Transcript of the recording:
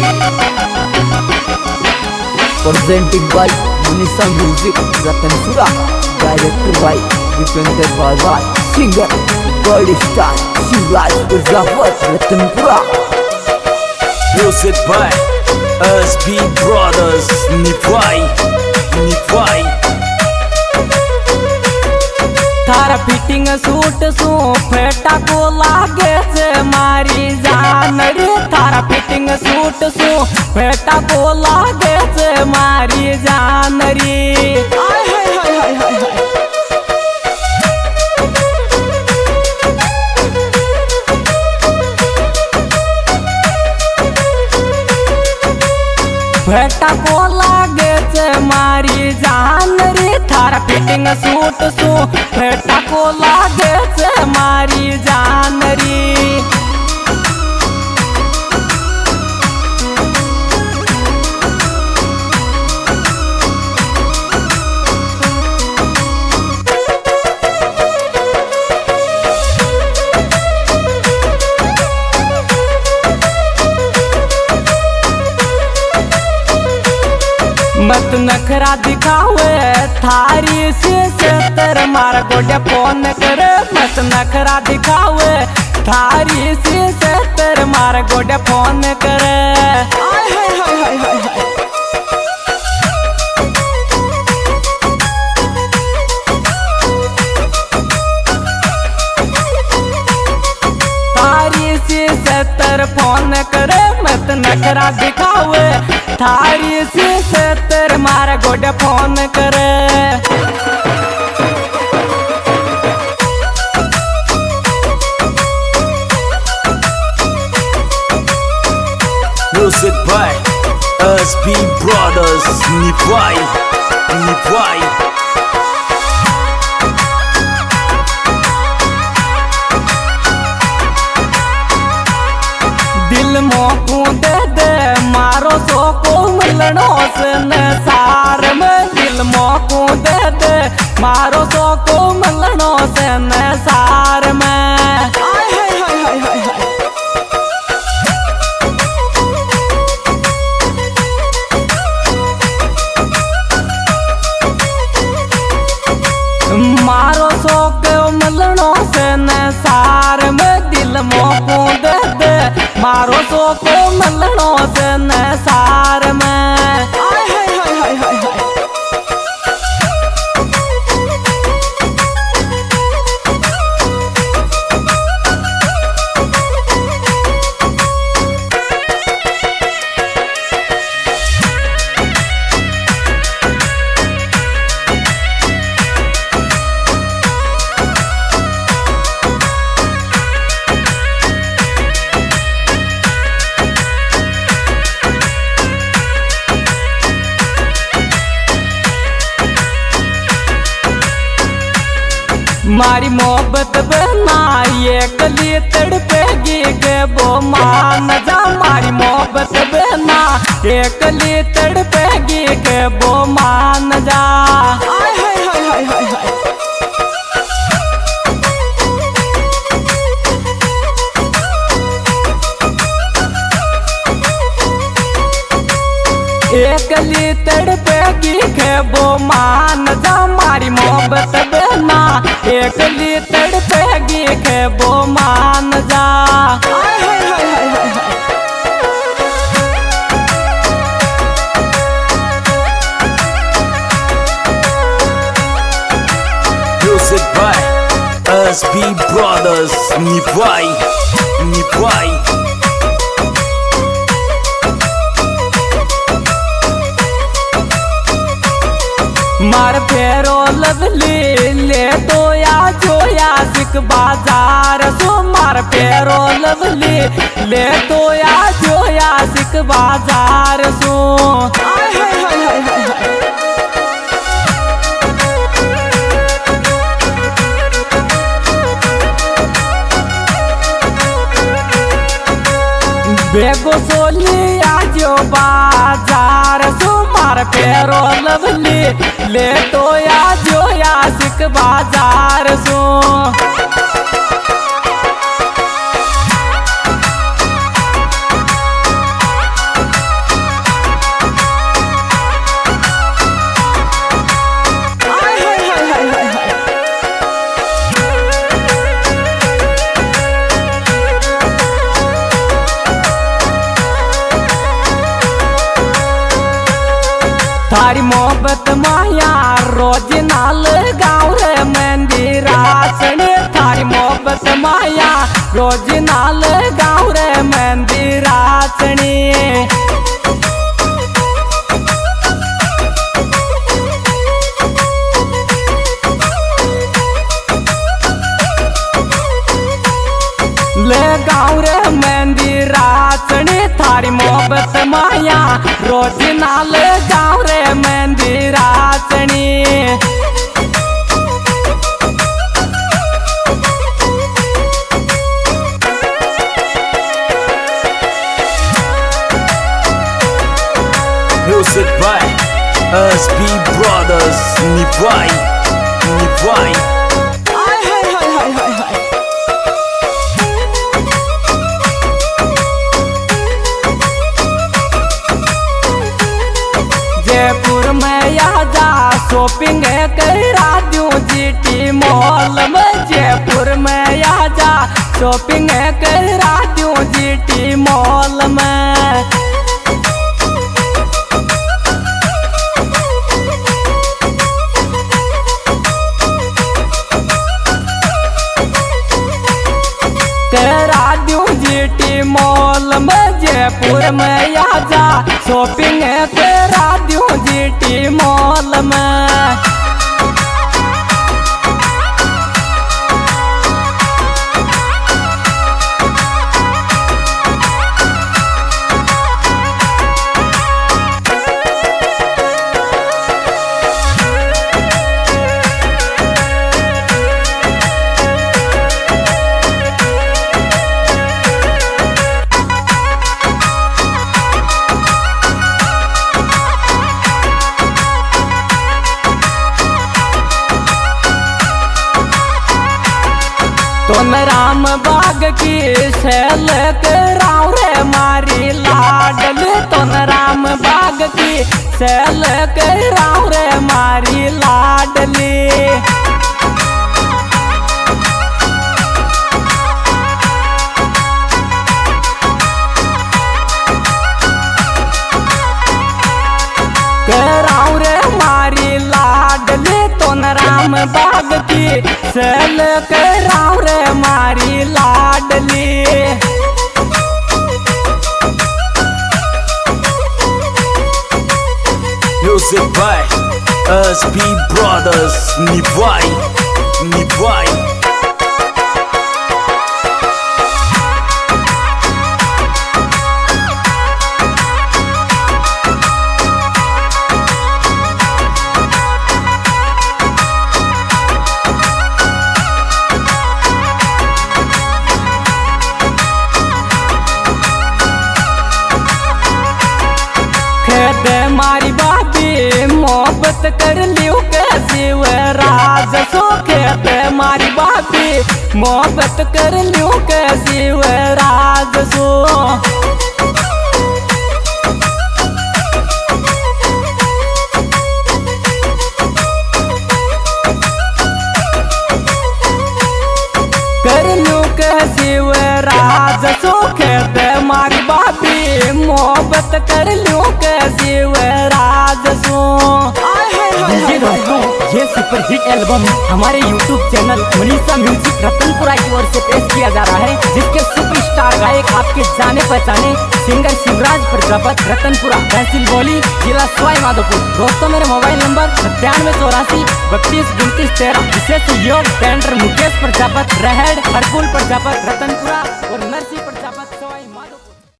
Presenting by Munisa Music Ratanpura. Directed by Vipender Barwal. Singer Gold Star Shivraj Mirzapur Ratanpura. Music by SB Brothers Nifai. थारा fitting suit सू फेटा को लागे से मारी जान रे। थारा फिटिंग सूट सू फेटा को लागे से मारी जान रे। हाय हाय हाय हाय हाय हाय। फेटा को लागे से मारी जान रे। थारा फिटिंग सूट सू फेटा को लागे से मारी जान रे। मत नखरा दिखावे थारी से तेरे मार गोडे फोन करे। मत नखरा दिखावे थारी से तेरे मार गोडे फोन करे। हाय हाय हाय हाय हाय हाय। थारी से तेरे फोन करे। मत नखरा दिखावे थारी से तेरे मार गोडे फोन करे। Music by SB Brothers Nifai. दिल मोकू दे दे मारो सो को मिलनो से सार में। दिल मोकू दे दे मारो सो को मिलनो से सार में। हाय हाय हाय हाय हाय हाय। मारो सो को मिलनो से सार में। दिल मोकू दे दे मारो सो को मिलनो से सार में। हाय हाय हाय हाय हाय हाय। मारी मोहब्बत बना ये कली तड़पेगी के वो मान जा। मारी मोहब्बत बना ये कली तड़पेगी के वो मान जा। हाय हाय हाय हाय हाय हाय। एकली तड़पेगी के वो मान जा। मारी मोहब्बत बना एकली तड़पेगी के वो मान जा। हाय हाय हाय हाय हाय हाय। Music by SB Brothers Nifai. मार फेरो लवली ले तो या जो या सिक बाजार सो। मार फेरो लवली ले तो या जो या सिक बाजार सो। हाय हाय हाय हाय हाय हाय। बेगो सोली आजो बाजार सो। मार फेरो लवली ले तो या जो या सिक बाजार सो। थारी मोहब्बत माया रोज नाल गाँव रे मेहंदी रासनी थारी मोहब्बत माया रोज नाल गाँव रे मेहंदी रासनी ले गाँव रे मेहंदी रासनी थारी मोहब्बत माया रोज नाल गाँव रे मेहंदी रासनी Music by SB Brothers Nivai. Jaipur में आजा शॉपिंग करा दूं जीटी मॉल में जयपुर में आजा शॉपिंग करा दूं जीटी मॉल में करा दूं जीटी मॉल में जयपुर में आजा शॉपिंग करा दूं जीटी मॉल में तुम राम बाग की सेल कराऊं रे मारी लाडल तुम राम बाग की सेल कराऊं रे मारी लाडली कराऊं रे मारी लाडली तुम राम बाग की सेल कराऊं रे मारी लाडली Music by SB Brothers Nivai. मारी बाबी मोहब्बत कर लियो कैसी वे राज सो खेत मारी बाबी मोहब्बत कर लियो कैसी वे राज सो कर लियो कैसी वे राज सो खेत मारी बाबी मोहब्बत कर लियो कैसी वे राज सो जी दोस्तों, ये सुपर हिट एल्बम हमारे YouTube channel Manisha music Ratanpura की ओर से पेश किया जा रहा है, जिसके सुपरस्टार गायक आपके जाने पहचाने सिंगर शिवराज प्रजापति रतनपुरा, तहसील बोली, जिला सवाई माधोपुर। दोस्तों, मेरे मोबाइल नंबर 9784322913। विशेष सहयोग टेंडर मुकेश प्रजापति, रहेड हरकुल प्रजापति रतनपुरा और नरसी